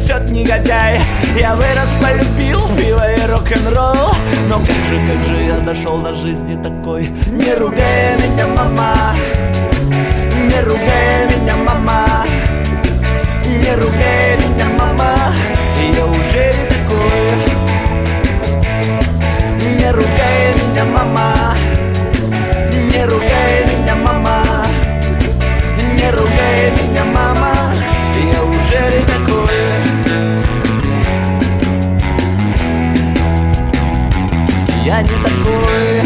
несет негодяй. Я вырос, полюбил пиво и рок-н-ролл. Но как же я дошел до жизни такой? Не ругай меня, мама, не ругай меня, мама, не ругай меня, мама, я уже не такой. Не ругай меня, мама, не ругай меня, мама, не ругай меня, мама, я уже не такой. Я не такой.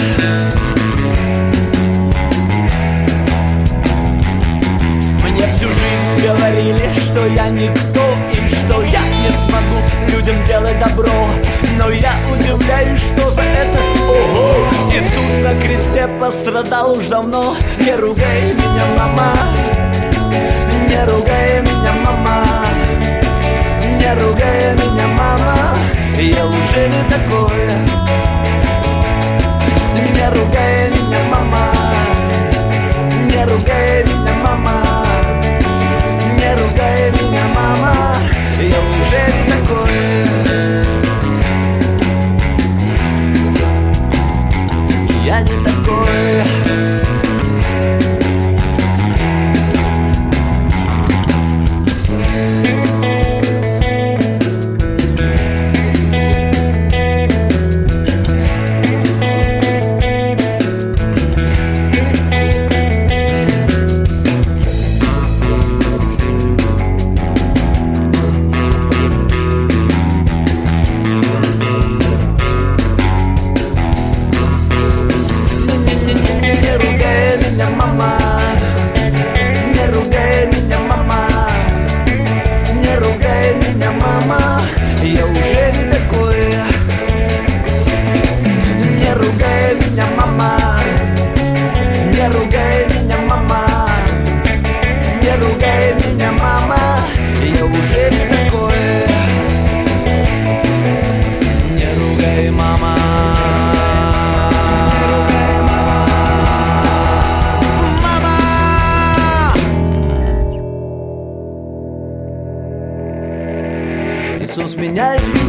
Мне всю жизнь говорили, что я никто и что я не смогу людям делать добро. Но я удивляюсь, что за это, ого, Иисус на кресте пострадал уж давно. Не ругай меня, мама, не ругай меня, мама, не ругай меня, мама, я уже не такой. Не ругай меня, мама, не ругай меня, мама, не ругай меня, мама, я уже не такой. Я не такой. Иисус меня избил.